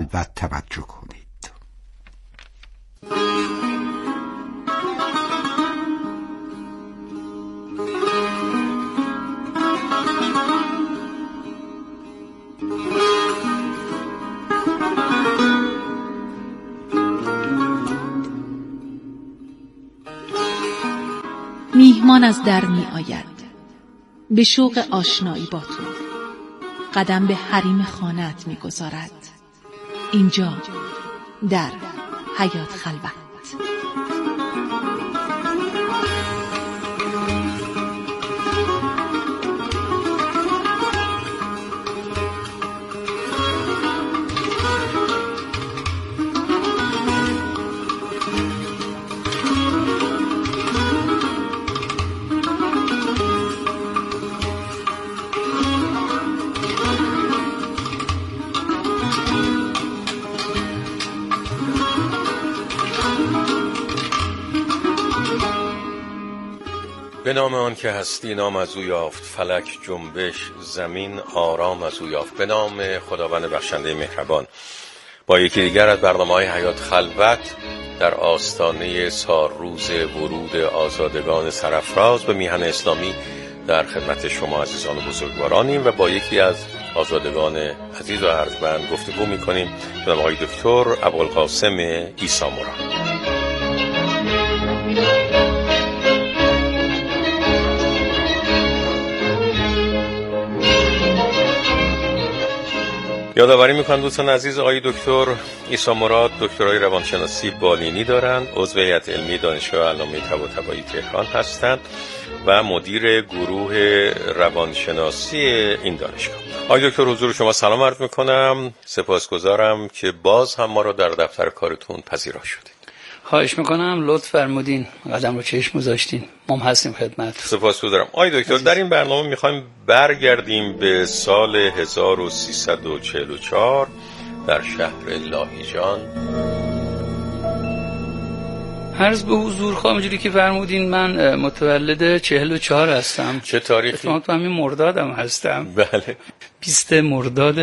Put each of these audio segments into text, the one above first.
خلوت توجه کنید. میهمان از در می آید به شوق آشنایی با تو، قدم به حریم خانه‌ات می گذارد. اینجا در حیات خلوت. به نام آن که هستی نام از او یافت، فلک جنبش زمین آرام از او یافت. به نام خداوند بخشنده مهربان. با یکی دیگر از برنامه‌های حیات خلوت در آستانه سالروز ورود آزادگان سرافراز به میهن اسلامی در خدمت شما عزیزان و بزرگوارانیم و با یکی از آزادگان عزیز و ارجمند گفتگو می‌کنیم. جناب آقای دکتر ابوالقاسم عیسی مراد. یادآوری میکنم دوستان عزیز، آقای دکتر عیسی مراد دکترای روانشناسی بالینی دارند، عضو هیئت علمی دانشگاه علامه طباطبایی تهران هستند و مدیر گروه روانشناسی این دانشگاه. آقای دکتر حضور شما سلام عرض میکنم، سپاسگزارم که باز هم ما را در دفتر کارتون پذیرا شدید. خواهش میکنم، لطف فرمودین، قدم رو چشم گذاشتین، ما هستیم خدمت. سپاسگزارم. آقای دکتر در این برنامه میخوایم برگردیم به سال 1344 در شهر لاهیجان. عرض به حضور خواهم اونجوری که فرمودین من متولد 44 هستم. چه تاریخی؟ تو همین مردادم هستم. بله. 20 مرداد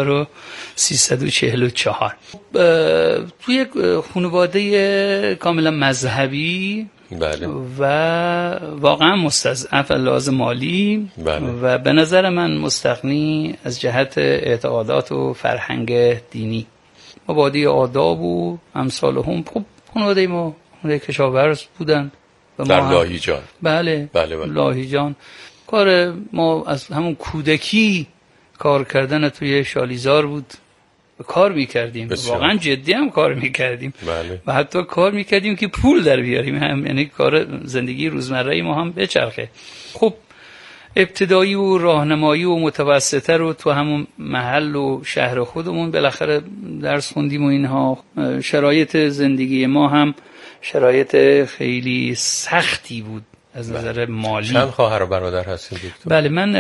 1344. توی یک خانواده کاملا مذهبی، بله، و واقعا مستضعف لازم مالی، بله، و به نظر من مستغنی از جهت اعتقادات و فرهنگ دینی، مبادی آداب و امثال هم. خب خانواده ما کشاورز بودن در لاهیجان. بله. لاهیجان. کار ما از همون کودکی کار کردن توی شالیزار بود، کار میکردیم، واقعا جدی هم کار میکردیم. بله. و حتی کار میکردیم که پول در بیاریم، هم یعنی کار زندگی روزمره ما هم بچرخه. خب ابتدایی و راهنمایی و متوسطه رو تو همون محل و شهر خودمون بالاخره درس خوندیم و اینها. شرایط زندگی ما هم شرایط خیلی سختی بود از نظر مالی. چند خواهر و برادر هستید دکتر؟ بله، من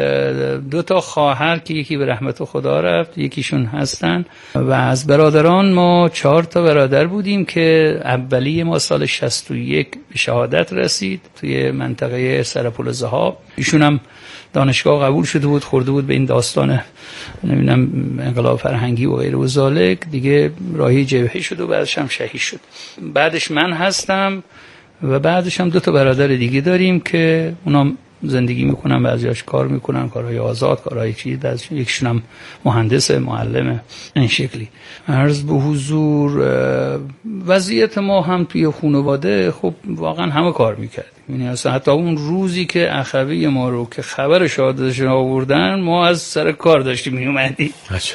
2 خواهر که یکی به رحمت خدا رفت، یکیشون هستن، و از برادران ما 4 برادر بودیم که اولی ما سال 61 به شهادت رسید توی منطقه سرپل ذهاب. ایشون هم دانشگاه قبول شده بود، خورده بود به این داستان نمیدونم انقلاب فرهنگی و غیره و ذالک، دیگه راهی جبهه شد و بعدش هم شهید شد. بعدش من هستم و بعدش هم 2 برادر دیگه داریم که اونا زندگی میکنن، بعضیاش کار میکنن، کارهای آزاد، کارهای چیز، یکیشون هم مهندس، معلمه، این شکلی. عرض به حضور وضعیت ما هم توی خانواده خب واقعا همه کار میکردیم، یعنی اصلا حتی اون روزی که اخوی ما رو که خبر شهادتش آوردن ما از سر کار داشتیم میومدیم.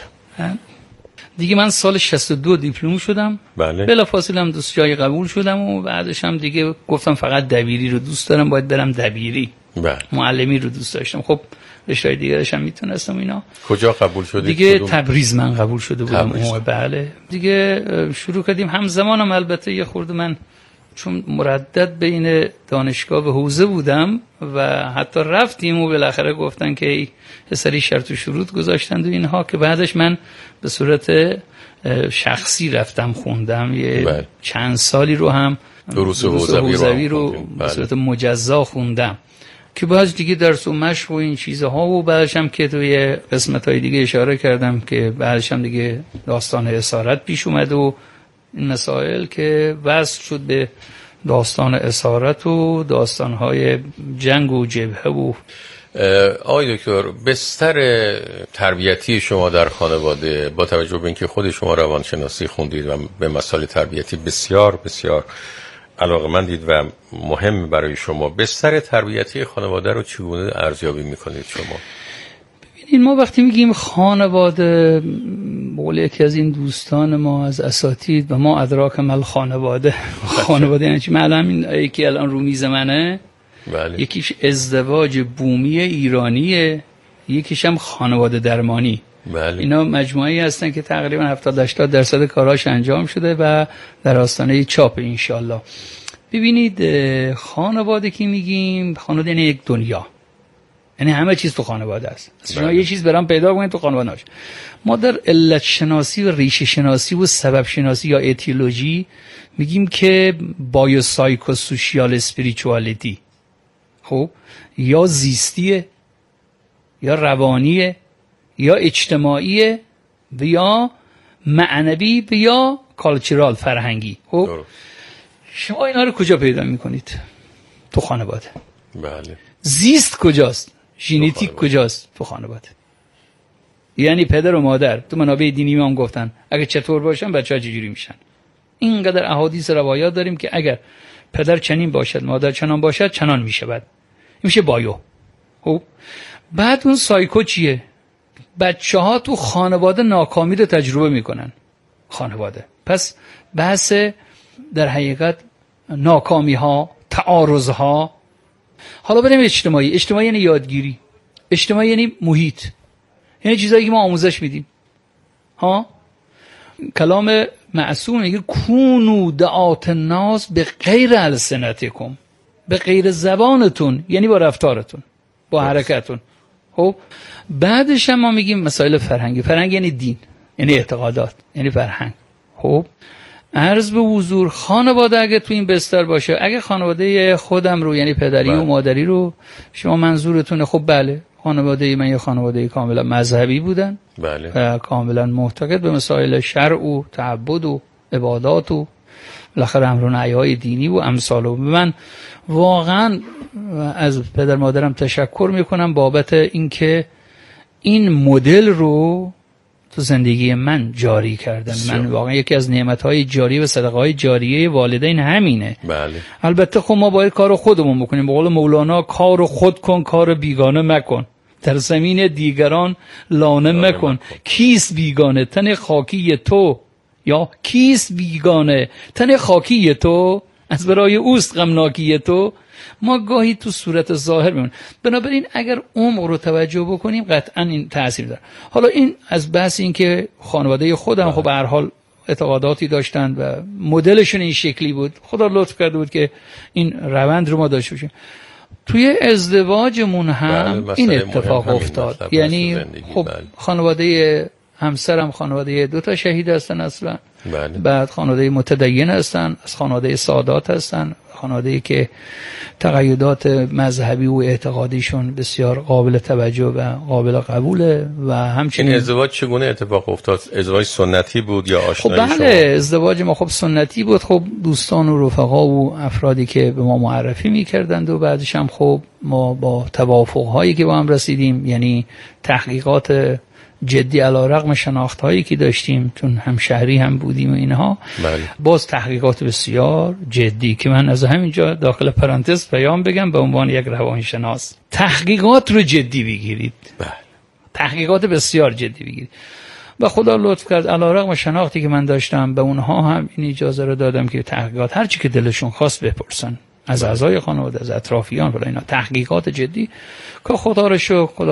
دیگه من سال 62 دیپلم شدم. بله. بلافاصله هم دوست جای قبول شدم و بعدش هم دیگه گفتم فقط دبیری رو دوست دارم، باید برم دبیری. بله. معلمی رو دوست داشتم. خب رشته‌های دیگرش هم میتونستم اینا. کجا قبول شدید؟ دیگه تبریز من قبول شده بودم. بله. دیگه شروع کردیم همزمانم، البته یه خورده من چون مردد بین دانشگاه و حوزه بودم و حتی رفتیم و بالاخره گفتن که یه سری شرط و شروط گذاشتند و اینها، که بعدش من به صورت شخصی رفتم خوندم، یه چند سالی رو هم دروس حوزوی رو به صورت مجزا خوندم که باز دیگه درس و مشق و این چیزها و بعدش هم که توی قسمت‌های دیگه اشاره کردم که بعدش هم دیگه داستان اسارت پیش اومد و این مسائل که وصل شد به داستان اسارت و داستان‌های جنگ و جبهه و آقای دکتر، بستر تربیتی شما در خانواده با توجه به اینکه خود شما روانشناسی خوندید و به مسائل تربیتی بسیار بسیار علاقه‌مندید و مهم برای شما، بستر تربیتی خانواده رو چگونه ارزیابی میکنید شما؟ ببینید، ما وقتی میگیم خانواده، بقول یکی از این دوستان ما از اساتید و ما ادراک مل خانواده خانواده یعنی چی؟ معلوم این یکی الان رو میز منه، بله. یکیش ازدواج بومی ایرانیه، یکیش هم خانواده درمانی. بله. اینا مجموعه‌ای هستن که تقریبا 70-80% کاراش انجام شده و در آستانه چاپ انشالله. ببینید، خانواده که میگیم، خانواده یعنی یک دنیا، یعنی همه چیز تو خانواده است. شما یه چیز برام پیدا کنید تو خانواده هاش. ما در علت شناسی و ریشه شناسی و سبب شناسی یا اتیولوژی میگیم که بایوسایکوسوشیال اسپریچوالیتی، خب یا زیستیه یا روانیه یا اجتماعیه و یا معنوی و یا کالچرال فرهنگی. خب شما اینا رو کجا پیدا میکنید؟ تو خانواده. بله. زیست کجاست؟ ژنتیک کجاست؟ تو خانواده. یعنی پدر و مادر تو منابع دینی ما هم گفتن اگه چطور باشن بچه‌ها چجوری میشن. اینقدر احادیث روایات داریم که اگر پدر چنین باشد مادر چنان باشد چنان میشه. بعد این میشه بایو. خب بعد اون سایکو چیه؟ بچه‌ها تو خانواده ناکامی رو تجربه میکنن. خانواده. پس بحث در حقیقت ناکامی ها، تعارض ها. حالا بریم اجتماعی. اجتماعی یعنی یادگیری. اجتماعی یعنی محیط. یعنی چیزایی که ما آموزش میدیم. ها؟ کلام معصوم میگه کونوا دعات الناس به غیر السنتکم، به غیر زبانتون، یعنی با رفتارتون، با حرکتتون. خب بعدش هم ما میگیم مسائل فرهنگی. فرهنگ یعنی دین، یعنی اعتقادات، یعنی فرهنگ. خب عرض به حضور خانواده اگه تو این بستر باشه، اگه خانواده خودم رو یعنی پدری و مادری رو شما منظورتونه، خب بله خانواده من یه خانواده کاملا مذهبی بودن. بله. و کاملا معتقد به مسائل شرع و تعبد و عبادات و بالاخره امر و نهی‌های دینی و امثال. و من واقعا از پدر مادرم تشکر میکنم بابت اینکه این مدل رو تو زندگی من جاری کردن. من واقعا یکی از نعمت‌های جاری و صدقه‌های جاریه والدین همینه. بله. البته خب ما باید کار خودمون بکنیم. به قول مولانا کار خود کن کار بیگانه مکن، در زمین دیگران لانه مکن. کیست بیگانه تن خاکی تو، یا کیست بیگانه تن خاکی تو، از برای اوست غمناکی تو. ما گاهی تو صورت ظاهر میمون. بنابراین اگر عمق رو توجه بکنیم قطعا این تأثیر داره. حالا این از بحث این که خانواده خودم خب به هر حال اعتقاداتی داشتن و مدلشون این شکلی بود، خدا لطف کرده بود که این روند رو ما داشته باشیم. توی ازدواجمون هم این اتفاق افتاد. یعنی خب خانواده همسرم خانواده 2 شهید هستن اصلا. بله. بعد خانواده متدین هستن، از خانواده سادات هستن، خانواده‌ای که تقیدات مذهبی و اعتقادیشون بسیار قابل توجه و قابل قبوله. و همچنین این ازدواج چگونه اتفاق افتاد؟ ازدواج سنتی بود یا آشنایی خب بله شما؟ ازدواج ما خب سنتی بود. خب دوستان و رفقا و افرادی که به ما معرفی می‌کردند و بعدش هم خب ما با توافق‌هایی که با هم رسیدیم، یعنی تحقیقات جدی علیرغم شناخت‌هایی که داشتیم چون هم شهری هم بودیم و اینها. بله. باز تحقیقات بسیار جدی که من از همینجا داخل پرانتز پیام بگم به عنوان یک روانشناس، تحقیقات رو جدی بگیرید. بله. تحقیقات بسیار جدی بگیرید. و خدا لطف کرد علیرغم شناختی که من داشتم به اونها هم این اجازه رو دادم که تحقیقات هر چی که دلشون خواست بپرسن از اعضای خانواده، از اطرافیان، ولی اینا تحقیقات جدی که خدا رو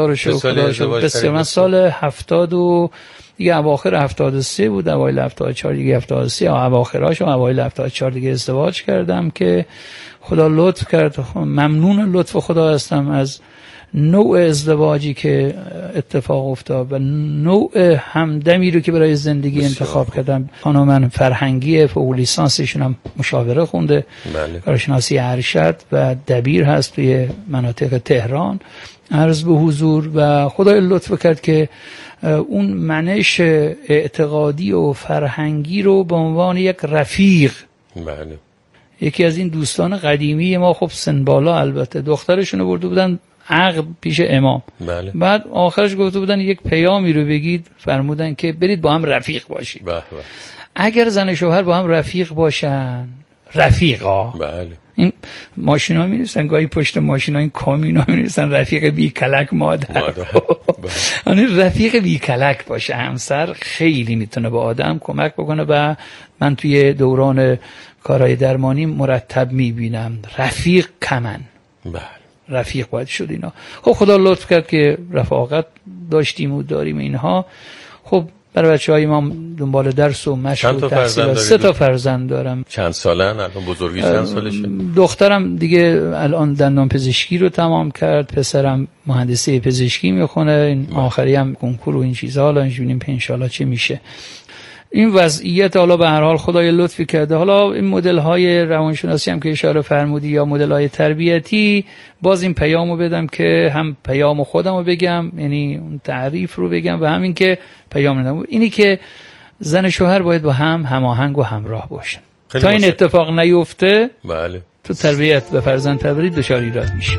شکر بسیار. من سال 70 و دیگه اواخر 73 بود، اوایل 74 دیگه 73 یا اواخرش و اوایل 74 دیگه ازدواج کردم که خدا لطف کرد. ممنون لطف خدا هستم از نوع ازدواجی که اتفاق افتاد و نوع همدمی رو که برای زندگی انتخاب کردم. خانم من فرهنگی، فوق لیسانسشون هم مشاوره خونده، کارشناسی ارشد و دبیر هست توی مناطق تهران. عرض به حضور و خدای لطف کرد که اون منش اعتقادی و فرهنگی رو به عنوان یک رفیق، بله، یکی از این دوستان قدیمی ما، خب سن بالا البته، دخترشونو برده بودن عقد پیش امام. بله. بعد آخرش گفته بودن یک پیامی رو بگید، فرمودن که برید با هم رفیق باشید. بله. اگر زن و شوهر با هم رفیق باشن، رفیقا، بله، این ماشینا می‌نویسن گاهی پشت ماشینا، این کامینا می‌نویسن رفیق بی کلک مادر. یعنی رفیق بی کلک باشه همسر، خیلی میتونه به آدم کمک بکنه. و من توی دوران کارهای درمانی مرتب میبینم رفیق کمن. بله، رفیق باید شد اینا. خب خدا لطف کرد که رفاقت داشتیم و داریم اینها. خب برای بچه‌های ما دنبال درس و مشق و تحصیل. 3 تا فرزند دارم. چند سالن الان؟ بزرگی چند سالشه؟ دخترم دیگه الان دندان پزشکی رو تمام کرد، پسرم مهندسی پزشکی میخونه، این آخری هم کنکور و این چیزا. حالا می‌بینیم ان شاءالله چه میشه. این وضعیت حالا به هر حال خدای لطفی کرده. حالا این مدل‌های روانشناسی هم که اشاره فرمودی یا مدل‌های تربیتی، باز این پیامو بدم که هم پیام خودمو بگم، یعنی اون تعریف رو بگم، و همین که پیام ندم، اینی که زن و شوهر باید با هم هماهنگ و همراه باشن. تا این اتفاق نیفته، بله، تو تربیت و فرزند پروری دچار ایراد میشه.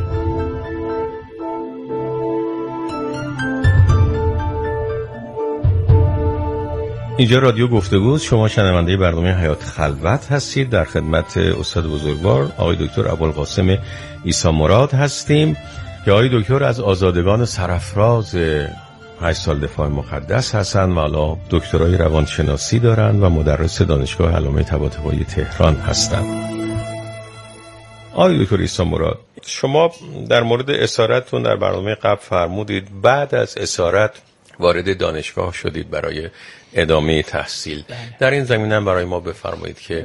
اینجا رادیو گفتگوست. شما شنونده برنامه حیات خلوت هستید. در خدمت استاد بزرگوار آقای دکتر ابوالقاسم عیسی مراد هستیم که آقای دکتر از آزادگان سرافراز 8 سال دفاع مقدس هستن و حالا دکترای روانشناسی دارن و مدرس دانشگاه علامه طباطبایی تهران هستن. آقای دکتر عیسی مراد، شما در مورد اسارتتون در برنامه قبل فرمودید بعد از اسارت وارد دانشگاه شدید برای ادامه تحصیل. در این زمینه هم برای ما بفرمایید که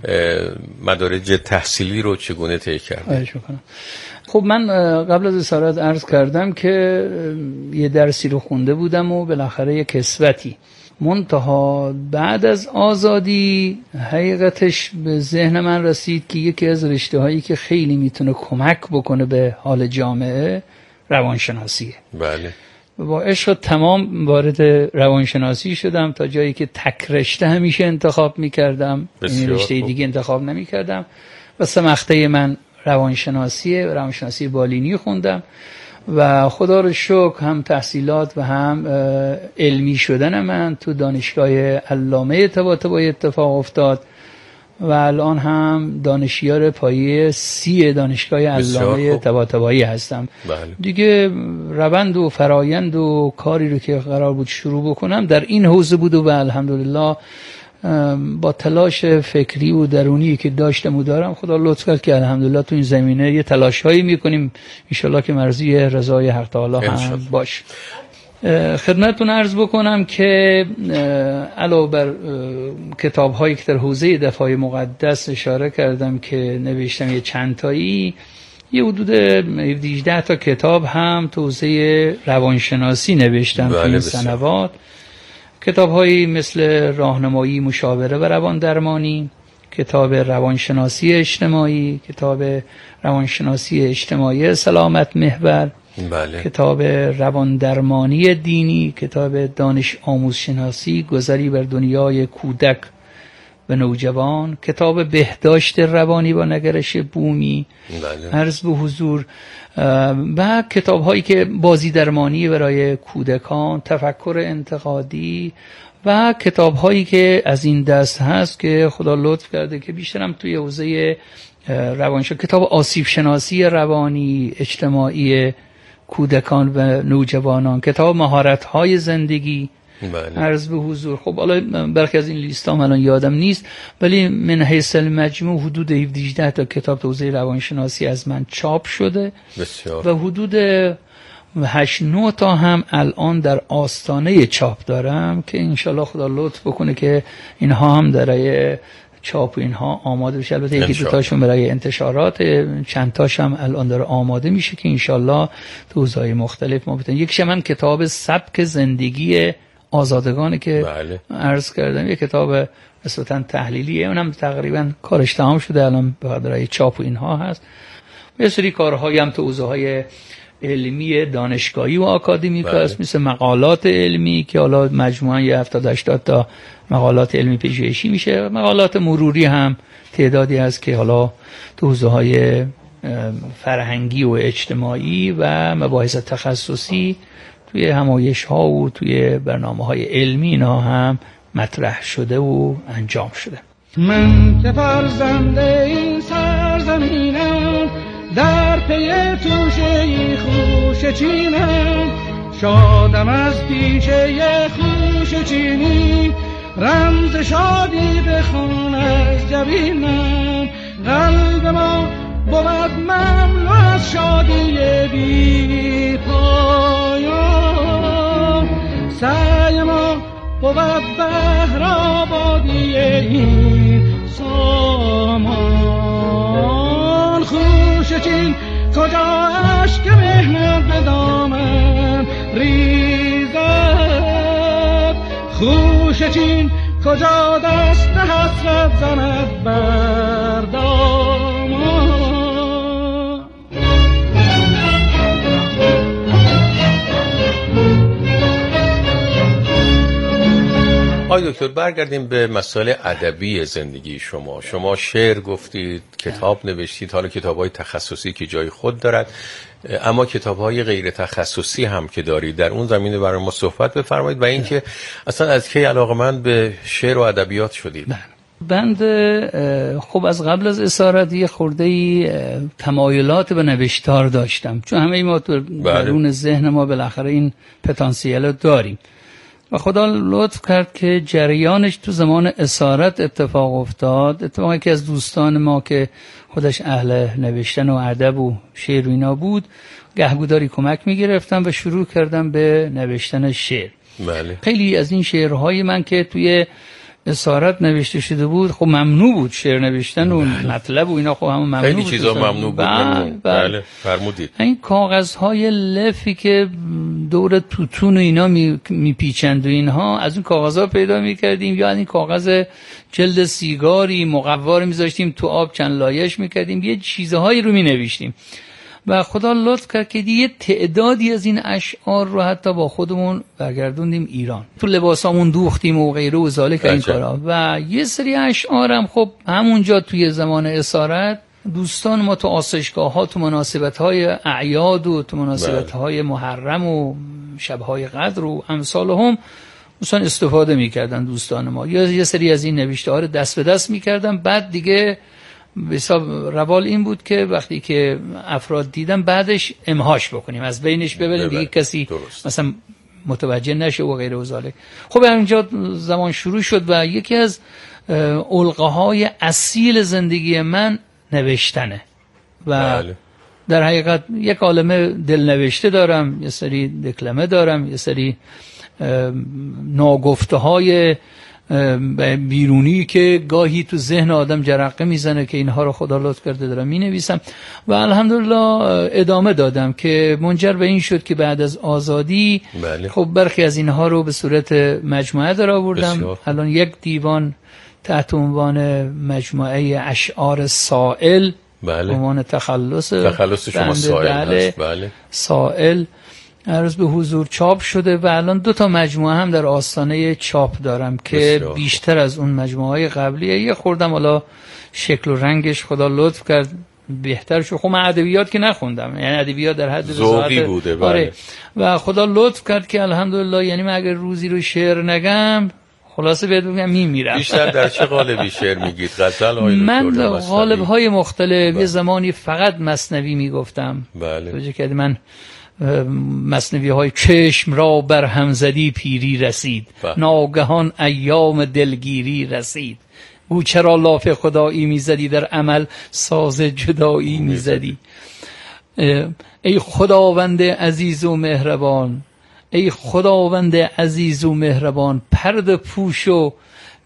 مدارج تحصیلی رو چگونه طی کردید؟ خب من قبل از اسارت عرض کردم که یه درسی رو خونده بودم و بالاخره یه کسوتی. منتها بعد از آزادی حقیقتش به ذهن من رسید که یکی از رشته هایی که خیلی میتونه کمک بکنه به حال جامعه روانشناسیه. بله. با عشق تمام وارد روانشناسی شدم، تا جایی که تک رشته همیشه انتخاب میکردم، این رشته دیگه انتخاب نمیکردم. و 3 مقطع من روانشناسی بالینی خوندم و خدا رو شکر هم تحصیلات و هم علمی شدن من تو دانشگاه علامه طباطبایی اتفاق افتاد و الان هم دانشیار پایه 30 دانشگاه علامه طباطبایی هستم. بله. دیگه روند و فرایند و کاری رو که قرار بود شروع بکنم در این حوزه بود و الحمدلله با تلاش فکری و درونی که داشتم و دارم، خدا لطف کرد که الحمدلله تو این زمینه یه تلاش‌هایی می‌کنیم، ان شاءالله که مرضی رضای حق تعالی هم باشه. خدمتتون عرض بکنم که علاوه بر کتاب‌هایی که در حوزه دفاع مقدس اشاره کردم که نوشتم یه چند تایی، یه حدود 18 تا کتاب هم تو حوزه روانشناسی نوشتم تو این سنوات. کتاب‌هایی مثل راهنمایی مشاوره و روان درمانی، کتاب روانشناسی اجتماعی، کتاب روانشناسی اجتماعی سلامت محور، بله. کتاب روان درمانی دینی، کتاب دانش آموز شناسی گذری بر دنیای کودک و نوجوان، کتاب بهداشت روانی با نگرش بومی، بله. عرض به حضور، و کتاب هایی که بازی درمانی برای کودکان، تفکر انتقادی، و کتاب هایی که از این دست هست که خدا لطف کرده که بیشترم توی حوزه روانشناسی، کتاب آسیب شناسی روانی اجتماعی کودکان و نوجوانان، کتاب مهارت های زندگی، بله. عرض به حضور. خب حالا برخی از این لیستام الان یادم نیست، ولی من حیث المجموع حدود 17 تا کتاب تو حوزه روانشناسی از من چاپ شده. بسیار. و حدود 8-9 تا هم الان در آستانه چاپ دارم که انشالله خدا لطف بکنه که اینها هم در چاپ و اینها آماده بشه. البته یکی دو تاشون برای انتشارات، چند تاش هم الان داره آماده میشه که انشالله تو حوزه‌های مختلف ما بتونیم. یکیش من کتاب سبک زندگی آزادگانی که عرض کردم، یک کتاب نسبتاً تحلیلیه، اونم تقریبا کارش تمام شده، الان به خاطر چاپ و اینها هست. یه سری کارهایی هم تو حوزه‌های علمی دانشگاهی و آکادمیک هست، مثل مقالات علمی که حالا مجموعاً 70-80 تا مقالات علمی پژوهشی میشه. مقالات مروری هم تعدادی هست که حالا تو حوزه‌های فرهنگی و اجتماعی و مباحث تخصصی توی همایش‌ها و توی برنامه‌های علمی اینا هم مطرح شده و انجام شده. من که فرزند این سرزمینم، در پی توشه خوش چینم، شادم از پیشه خوش چینی، رمز شادی بخوان از جبینم. قلب ما بود مملو از شادی بی پایان، سعی ما بود بهر آبادی این سامان. خوش چین کجا اشک مهنت به دامن ریزد، خوش چین کجا دست حسرت زند بر دامان. آقای دکتر برگردیم به مسائل ادبی زندگی شما. شما شعر گفتید، کتاب نوشتید، حالا کتاب‌های تخصصی که جای خود دارد، اما کتاب‌های غیر تخصصی هم که دارید، در اون زمینه برای ما صحبت بفرمایید و اینکه اصلا از کی علاقه‌مند به شعر و ادبیات شدید؟ بند خب از قبل از اسارت یه خورده‌ای تمایلات به نوشتار داشتم، چون همه ما تو درون ذهن ما بالاخره این پتانسیل رو داریم و خدا لطف کرد که جریانش تو زمان اسارت اتفاق افتاد. اتفاقی که از دوستان ما که خودش اهل نوشتن و ادب و شعر و اینا بود، گهگوداری کمک می‌گرفتم و شروع کردم به نوشتن شعر. بله. خیلی از این شعرهای من که توی اسارت نوشته شده بود خب ممنوع بود، شعر نوشتن و مطلب و اینا خب هم ممنوع خیلی بود. خیلی چیزا ممنوع بود. بله فرمودید. این کاغذهای لفی که دور توتون و اینا میپیچند و اینها، از اون کاغذها پیدا میکردیم، یا این کاغذ جلد سیگاری مقوار میذاشتیم تو آب چند لایش میکردیم، یه چیزهایی رو مینوشتیم و خدا لطف کرد که یه تعدادی از این اشعار رو حتی با خودمون برگردوندیم ایران، تو لباسامون دوختیم و غیره و ذالک این کارا. و یه سری اشعار هم خب همونجا توی زمان اسارت دوستان ما تو آسایشگاه‌ها، تو مناسبت‌های اعیاد و تو مناسبت‌های محرم و شب‌های قدر و امثالهم مثلا استفاده می‌کردن دوستان ما، یا یه سری از این نوشته‌ها رو دست به دست می‌کردن. بعد دیگه به حساب روال این بود که وقتی که افراد دیدن بعدش امهاش بکنیم، از بینش ببریم دیگه کسی مثلا متوجه نشه و غیره و ذالک. خب اینجا زمان شروع شد و یکی از علقه‌های اصیل زندگی من نوشتنه و در حقیقت یک عالمه دلنوشته دارم، یه سری دکلمه دارم، یه سری ناگفته‌های بیرونی که گاهی تو ذهن آدم جرقه میزنه که اینها رو خدا لطف کرده دارم مینویسم و الحمدلله ادامه دادم که منجر به این شد که بعد از آزادی خب برخی از اینها رو به صورت مجموعه در آوردم. الان یک دیوان تحت عنوان مجموعه اشعار سائل، عنوان تخلص شما سائل. سائل عرض به حضور چاپ شده و الان 2 تا مجموعه هم در آستانه چاپ دارم که بیشتر از اون مجموعه قبلیه. یه خوردم حالا شکل و رنگش خدا لطف کرد بهتر شد. خب من ادبیات که نخوندم، یعنی ادبیات در حد ذوقی بوده. و خدا لطف کرد که الحمدلله، یعنی من اگر روزی رو شعر نگم خلاصه بهت بگم میمیرم. بیشتر در چه قالبی شعر میگید؟ غزل های من قالب‌های مختلف. یه زمانی فقط مثنوی میگفتم. توجه کردی من مثنوی های چشم را بر هم زدی پیری رسید، ناگهان ایام دلگیری رسید، او چرا لاف خدایی میزدی در عمل ساز جدایی میزدی. ای خداوند عزیز و مهربان، ای خداوند عزیز و مهربان، پرده پوش و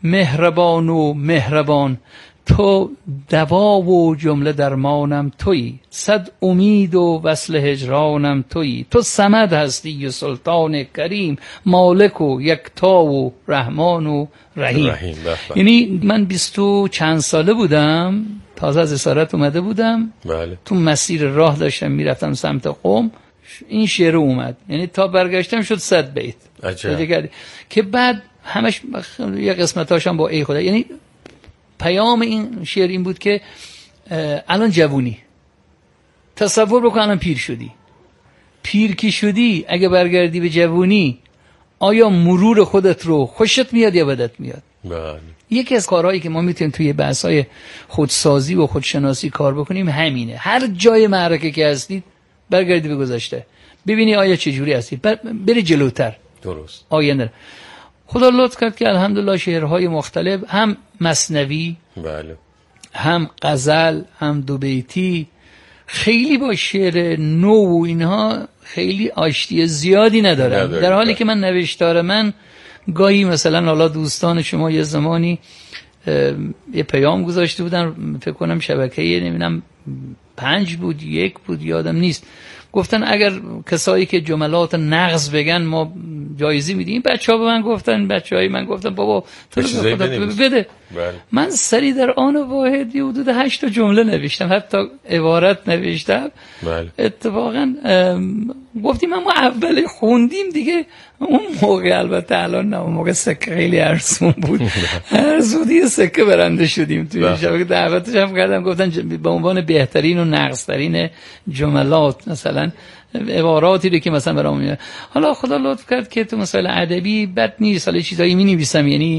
مهربان و مهربان، تو دوا و جمله درمانم تویی، صد امید و وصل هجرانم تویی، تو صمد هستی و سلطان کریم، مالک و یکتا و رحمان و رحیم. یعنی من 20 و چند ساله بودم، تازه از اسارت اومده بودم. بله. تو مسیر راه داشتم میرفتم سمت قم، این شعر اومد، یعنی تا برگشتم شد 100 بیت. عجب. که بعد همش یه قسمتاشم با ای خدا، یعنی پیام این شعر این بود که الان جوونی، تصور بکن الان پیر شدی، پیر کی شدی، اگه برگردی به جوونی آیا مرور خودت رو خوشت میاد یا بدت میاد؟ بله. یکی از کارهایی که ما میتونیم توی بحث‌های خودسازی و خودشناسی کار بکنیم همینه. هر جای معرکه که هستید برگردی به گذشته، ببینی آیا چه جوری هستی، بری جلوتر. درست. آینده. خدا لطف کرد که الحمدلله شعرهای مختلف، هم مثنوی، بله، هم غزل، هم دو بیتی، خیلی با شعر نو و اینها خیلی آشتی زیادی ندارم. در حالی که من نوشتار من گاهی مثلا حالا دوستان شما یه زمانی یه پیام گذاشته بودن، فکر کنم شبکه نمیدونم 5 بود 1 بود یادم نیست، گفتن اگر کسایی که جملات نغز بگن ما جایزه میدیم. بچه‌ها به من گفتن، بچه‌های من گفتن بابا تو بده. بله. من سری در آن واحد یه حدود 8 جمله نوشتم، حتی عبارت نوشتم. بله. اتفاقا گفتیم اما اولی خوندیم دیگه، اون موقع البته الان نه، اون موقع سکه خیلی ارزون بود، ارزودی سکه برنده شدیم توی شبکه. دعوتش هم کردم، گفتن به عنوان بهترین و نغزترین جملات مثلا عباراتی رو که مثلا برام میاد. حالا خدا لطف کرد که تو مسائل ادبی بد نیست، حالا چیزایی می‌نویسم، یعنی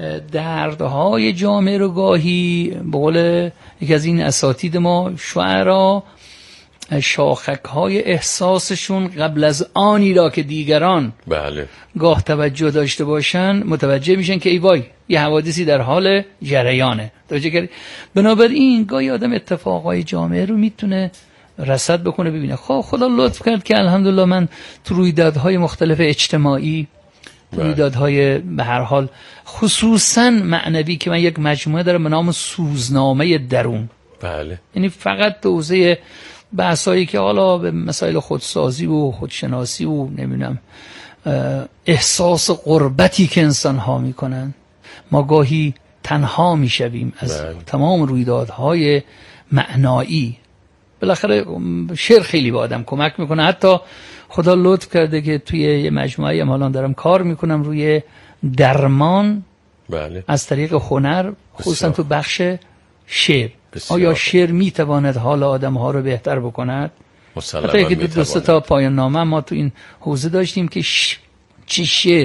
دردهای جامعه رو گاهی به قول یکی از این اساتید ما شعرا، شاخک‌های احساسشون قبل از آنی را که دیگران بله گاه توجه داشته باشن متوجه میشن که ای وای یه حوادثی در حال جریانه. توجه کردی؟ بنابراین گاهی آدم اتفاقای جامعه رو میتونه رصد بکنه ببینه. خدا لطف کرد که الحمدلله من تو رویدادهای مختلف اجتماعی، رویدادهای به هر حال خصوصا معنوی، که من یک مجموعه دارم به نام سوزنامه درون، بله، یعنی فقط توزیع بحثایی که حالا به مسائل خودسازی و خودشناسی و نمیدونم احساس غربتی که انسان ها میکنن، ما گاهی تنها میشویم از تمام رویدادهای معنایی. بالاخره شعر خیلی به آدم کمک میکنه. حتی خدا لطف کرده که توی یه مجموعه هم حالا دارم کار میکنم روی درمان بله از طریق هنر، خصوصا تو بخش شعر. آیا شعر میتواند حال آدم ها رو بهتر بکند؟ حتی یکی دو تا پایان نامه ما تو این حوزه داشتیم که چه شعر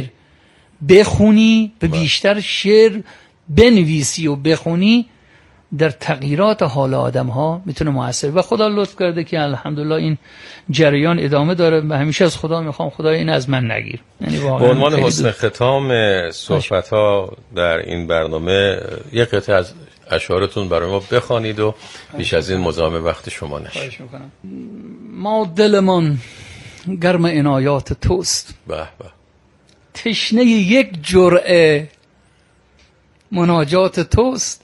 بخونی و بیشتر شعر بنویسی و بخونی در تغییرات حال آدم ها میتونه مؤثر. و خدا لطف کرده که الحمدلله این جریان ادامه داره و همیشه از خدا میخوام خدای این از من نگیر. یعنی به عنوان حسن ختام صحبت ها در این برنامه یک قطعه از اشعارتون برای ما بخوانید و بیش از این مزاحم وقت شما نشه. خواهش میکنم. ما دلمان گرم عنایات توست، به به، تشنه یک جرعه مناجات توست،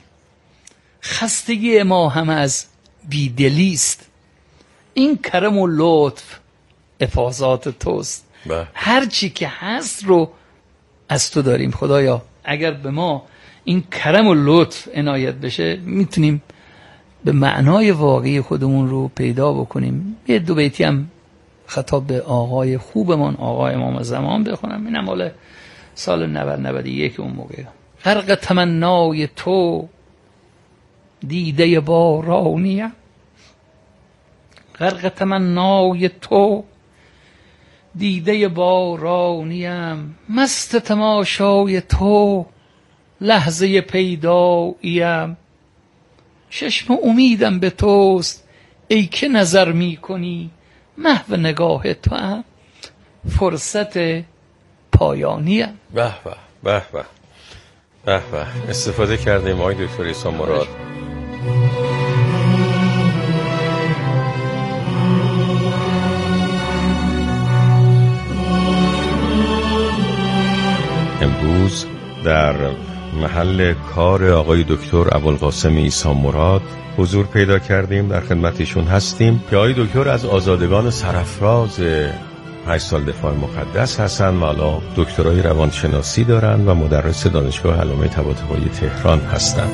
خستگی ما هم از بیدلیست، این کرم و لطف افاضات توست. هر چی که هست رو از تو داریم خدایا. اگر به ما این کرم و لطف عنایت بشه میتونیم به معنای واقعی خودمون رو پیدا بکنیم. یه 2 بیتی هم خطاب به آقای خوبمان آقای امام زمان بخونم. اینم مال سال 91 اون موقع. غرق تمنای تو دیده بارانیه، غرق تمنای تو دیده بارانیم، مست تماشای تو لحظه پیداییم، چشم امیدم به توست ای که نظر می کنی، محو نگاه تو هم فرصت پایانیم. به به به به به به. استفاده کردیم آقای دکتر عیسی مراد. امروز در محل کار آقای دکتر ابوالقاسم عیسی مراد حضور پیدا کردیم. در خدمتشون هستیم که آقای دکتر از آزادگان سرافراز 8 سال دفاع مقدس هستن و حالا دکترای روانشناسی دارن و مدرس دانشگاه علامه طباطبایی تهران هستن.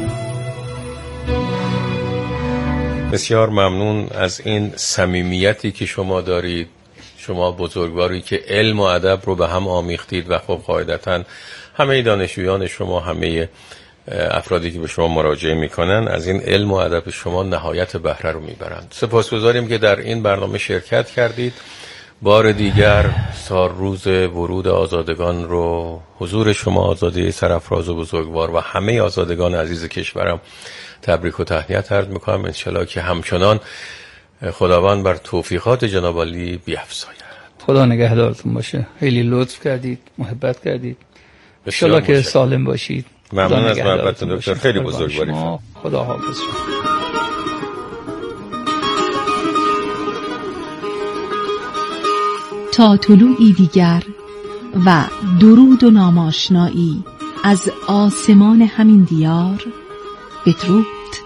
بسیار ممنون از این صمیمیتی که شما دارید، شما بزرگواری که علم و ادب رو به هم آمیختید و خب قاعدتاً همه دانشجویان شما، همه افرادی که به شما مراجعه میکنن از این علم و ادب شما نهایت بهره رو میبرند. سپاسگزاریم که در این برنامه شرکت کردید. بار دیگر روز ورود آزادگان رو حضور شما، آزادی سرافراز و بزرگوار و همه آزادگان عزیز کشورم تبریک و تهنیت عرض میکنم. انشالله که همچنان خداوند بر توفیقات جناب عالی بیفزاید. خدا نگهدارتون باشه. خیلی لطف کردید، محبت کردید. انشالله که سالم باشید. ممنون از محبتتون دکتر، خیلی بزرگواری. خدا حافظ شما. تا طلوعی دیگر و درود و ناماشنایی از آسمان همین دیار، بدرود.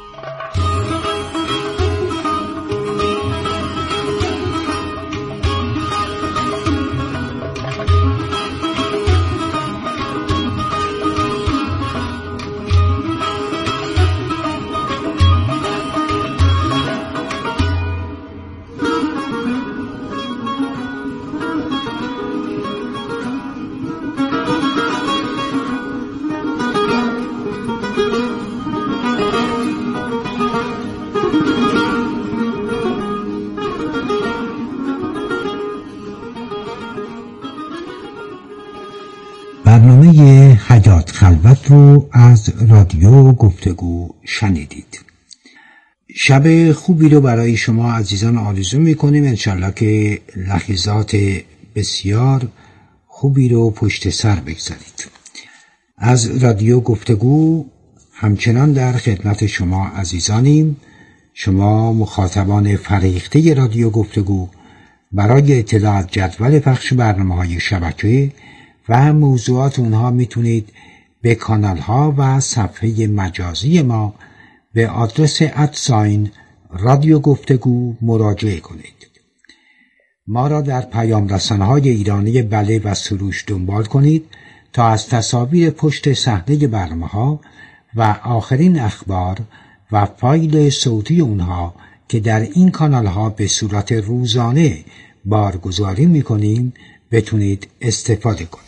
برنامه حیات خلوت رو از رادیو گفتگو شنیدید. شب خوبی رو برای شما عزیزان آرزو میکنیم. انشالله که لحظات بسیار خوبی رو پشت سر بگذارید. از رادیو گفتگو همچنان در خدمت شما عزیزانیم. شما مخاطبان فریخته رادیو گفتگو برای اطلاع از جدول پخش برنامه‌های شبکه و موضوعات اونها میتونید به کانال ها و صفحه مجازی ما به آدرس رادیو گفتگو مراجعه کنید. ما را در پیام رسانه‌های ایرانی بله و سروش دنبال کنید تا از تصاویر پشت صحنه برنامه‌ها و آخرین اخبار و فایل صوتی اونها که در این کانال ها به صورت روزانه بارگذاری میکنیم بتونید استفاده کنید.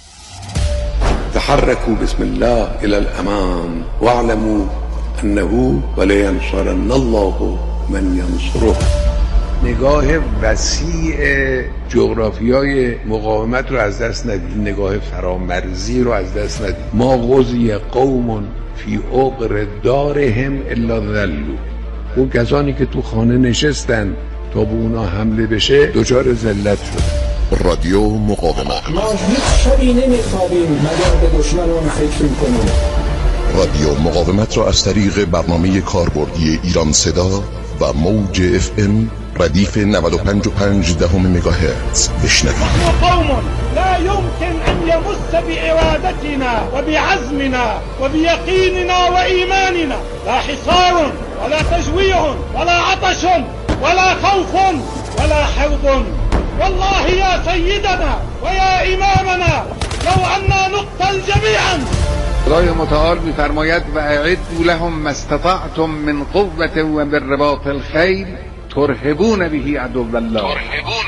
تحركوا بسم الله الى الامام واعلموا انه ولينصرن الله من ينصره. نگاه وسیع جغرافیای مقاومت رو از دست ندید، نگاه فرامرزی رو از دست ندید. ما غزی قوم فی عقر دارهم الا ذلوا. اون کسانی که تو خانه نشستن تا به اونا حمله بشه دچار ذلت شد. رادیو مقاومت. ما هیچ شبی نمیخوابیم مگر به دشمنان فکر میکنیم. رادیو مقاومت را از طریق برنامه کاربردی ایران صدا و موج FM ردیف 95.5 مگاهرتز بشنوید. قوم لا يمكن ان يمس بارادتنا وبعزمنا وبيقيننا وايماننا لا حصار ولا تجويع ولا عطش ولا خوف ولا حوض. والله يا سيدنا ويا امامنا لو اننا نقتل جميعا. خدای متعال می‌فرماید و اعدوا لهم ما استطعتم من قوة و بالرباط الخیل ترهبون به عدو الله.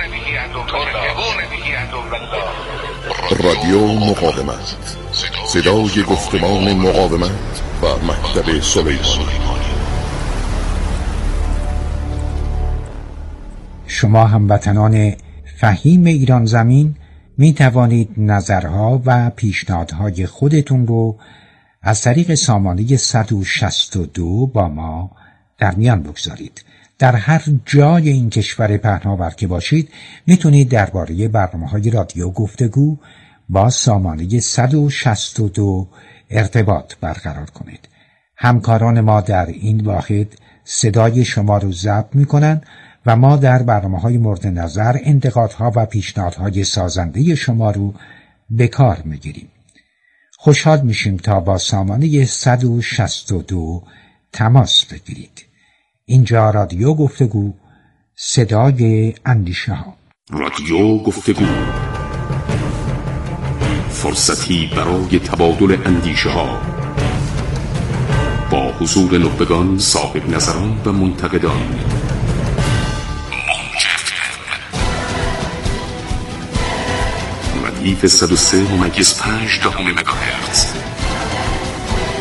رادیو مقاومت، صدای گفتمان مقاومت و مکتب سلیمانی. شما هموطنان فهیم ایران زمین می توانید نظرها و پیشنهادهای خودتون رو از طریق سامانه 162 با ما در میان بگذارید. در هر جای این کشور پهناور که باشید میتونید درباره برنامه‌های رادیو گفتگو با سامانه 162 ارتباط برقرار کنید. همکاران ما در این واحد صدای شما رو ضبط میکنن و ما در برنامه‌های مورد نظر انتقادها و پیشنهادهای سازنده شما رو به کار میگیریم. خوشحال میشیم تا با سامانه 162 تماس بگیرید. اینجا رادیو گفتگو، صدای اندیشه ها. رادیو گفتگو، فرصتی برای تبادل اندیشه ها با حضور نخبگان، صاحب نظران و منتقدان. ردیف 103.5 مگاهرتز